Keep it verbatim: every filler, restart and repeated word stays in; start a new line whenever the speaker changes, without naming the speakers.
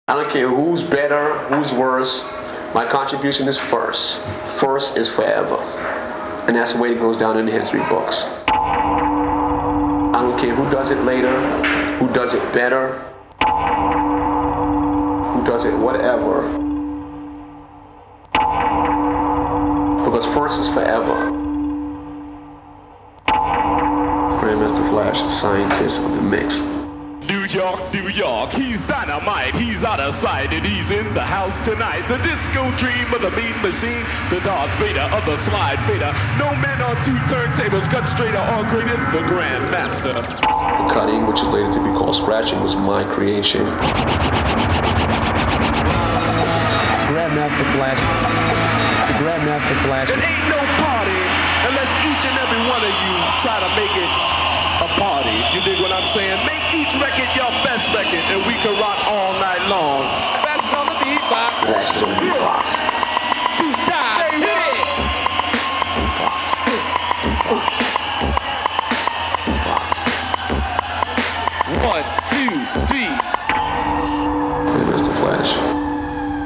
I don't care who's better, who's worse. My contribution is first. First is forever. And that's the way it goes down in the history books. I don't care who does it later, who does it better, who does it whatever. Because first is forever. Grandmaster Flash, scientist of the mix.
New York, New York, he's dynamite, he's out of sight, and he's in the house tonight. The disco dream of the mean machine, the Darth Vader of the slide fader. No man on two turntables, cut straighter or greater, the Grandmaster.
Cutting, which is later to be called scratching, was my creation.
Grandmaster Flash, the Grandmaster Flash.
It ain't no party unless each and every one of you try to make it a party. You dig what I'm saying? Make each record your best record, and we can rock all night long. Best on the beatbox.
Best on the beatbox.
Two times. Hit it.
Beatbox. Beatbox.
One, two, three.